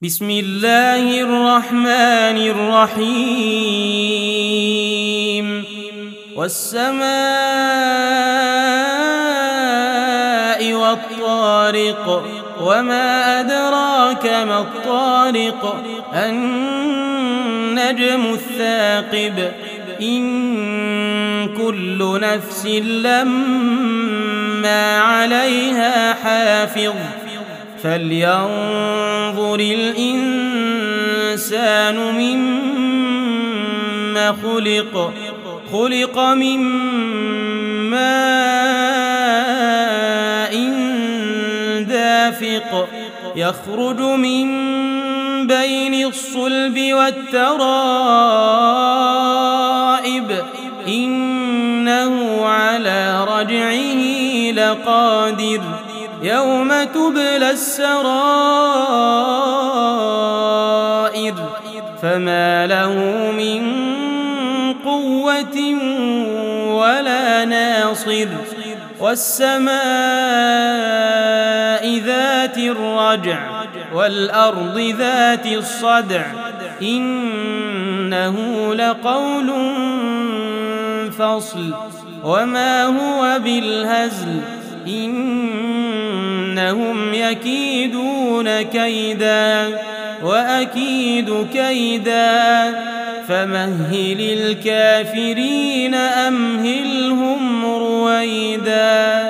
بسم الله الرحمن الرحيم والسماء والطارق وما أدراك ما الطارق النجم الثاقب إن كل نفس لما عليها حافظ فلينظر الإنسان مما خلق من ماء دافق يخرج من بين الصلب والترائب إنه على رجعه لقادر يوم تبلى السرائر فما له من قوة ولا ناصر والسماء ذات الرجع والأرض ذات الصدع إنه لقول فصل وما هو بالهزل إنهم يكيدون كيدا وأكيد كيدا فمهل الكافرين أمهلهم رويدا.